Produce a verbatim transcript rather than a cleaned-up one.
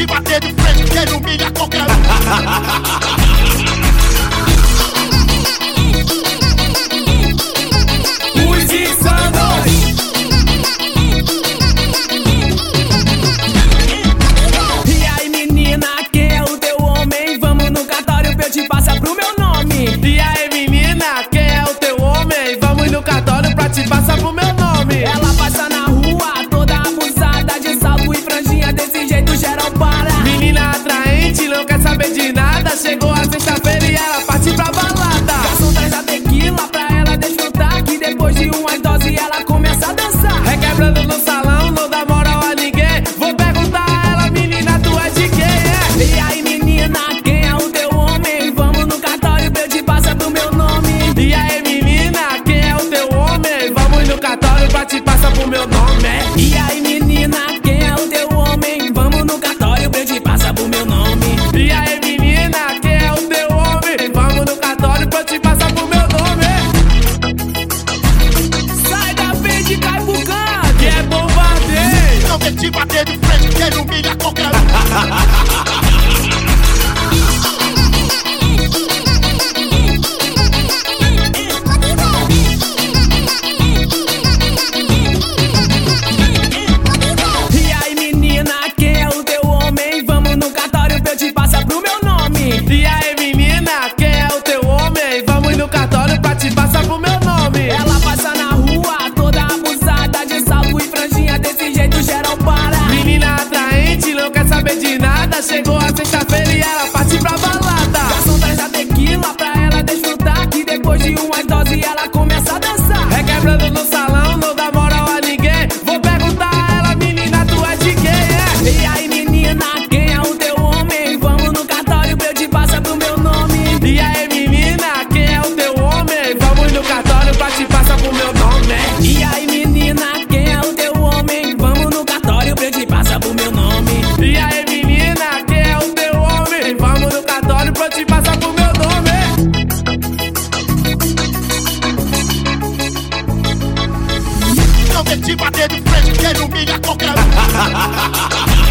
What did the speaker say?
te bater de frente, que ele humilha qualquer um. E aí menina, quem é o teu homem? Vamos no cartório pra te passar pro meu nome. Ela passa na rua, toda abusada, de salto e franjinha, desse jeito geral para. Menina atraente, não quer saber de nada. Chegou a sexta-feira e ela parte pra balada. Garçom traz a tequila pra ela desfrutar, que depois de umas doses ela começa a dançar. Requebrando no salão, não dá moral a ninguém. Vou perguntar a ela, menina, tu é de quem é? E aí menina, quem é o teu homem? Vamos no cartório pra eu te passar pro meu nome. E aí menina, quem é o teu homem? Vamos no cartório pra te passar pro meu nome. E aí menina, quem é o teu homem? Vamos no cartório pra eu te passar pro meu nome. E aí menina, quem é o teu homem? Vamos no cartório pra te passar pro meu nome. Sai da frente e cai pro canto, que é bombardeio. Não quer te bater de frente, que ele humilha qualquer um. E aí menina, quem é o teu homem? Vamos no cartório pra te passar pro meu nome. Ela passa na rua, toda abusada, de salto e franjinha, desse jeito geral para. Menina atraente, não quer saber de nada. Chegou a sexta-feira e ela parte pra balada. Garçom traz a tequila pra ela desfrutar, que depois de umas doses ela começa a dançar. Requebrando no salão, não dá moral a ninguém. Vou perguntar a ela, menina, tu é de quem é? E aí menina, quem é o teu homem? Vamos no cartório pra eu te passar pro meu nome. E aí menina, quem é o teu homem? Vamos no cartório pra te passar pro meu nome. E aí menina, quem é o teu homem? Vamos no cartório pra eu te passar pro meu nome. E aí menina, quem é o teu homem? Vamos no cartório pra te passar pro meu nome. Não quer te bater de frente, que ele humilha qualquer um.